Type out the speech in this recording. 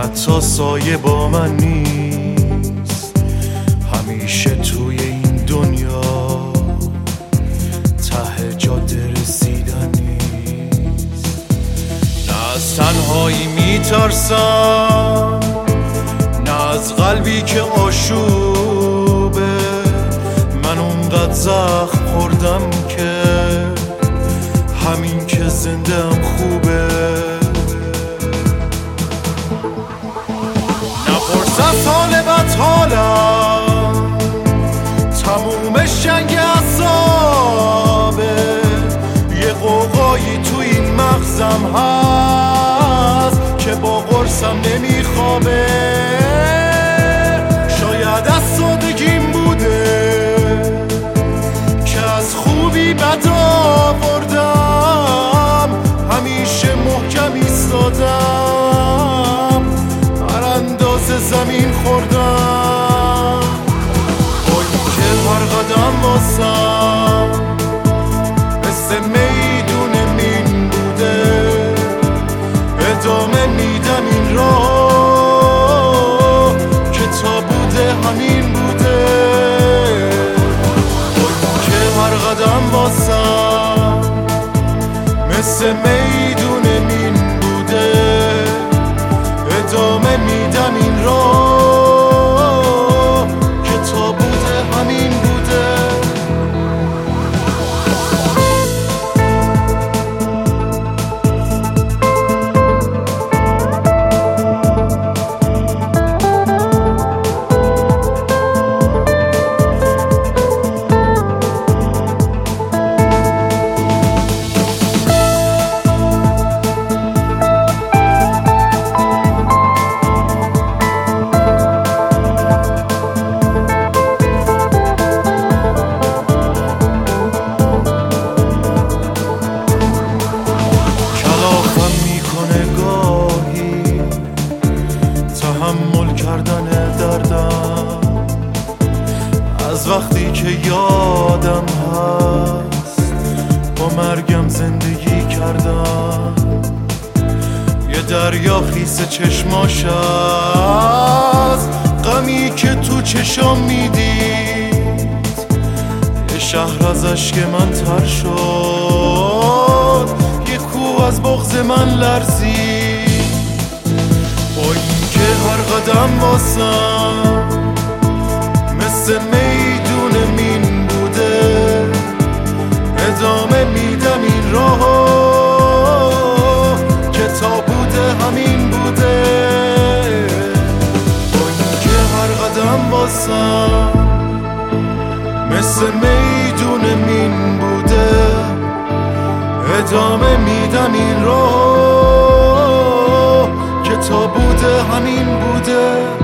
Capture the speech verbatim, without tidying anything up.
حتی سایه با من نیست. همیشه توی این دنیا ته جاده رسیدن نیست. نه از تنهایی میترسم، نه از قلبی که آشوبه. من اونقدر زخم خوردم که همین که زندم خوبه. نه فرصت حال بد حالم، تموم شنگ اعصابه. یه قوقایی تو این مغزم هست که با قرصم نمیخوابه. شاید از سادگیم بوده که از خوبی بد آوردم. همیشه محکم ایستادم، هر اندازه زمین خوردم. با که هر قدم واسم مثل میدون مین بوده. ادامه میدم این راه که تا بوده همین بوده. با که هر قدم واسم مثل میدون مین بوده. ادامه میدم این راه که تا بوده همین بوده. تحمل کردن دردم از وقتی که یادم هست با مرگم زندگی کردم. یه دریا خیس چشماش از غمی که تو چشام میدید. یه شهر از عشق من تر شد، یه کوه از بغض من لرزید. با این که هر قدم واسم مثل میدون مین بوده. ادامه میدم این راه که تا بوده همین بوده. با این که هر قدم واسم مثل میدون مین بوده. ادامه میدم این راه که تا بوده همین بوده.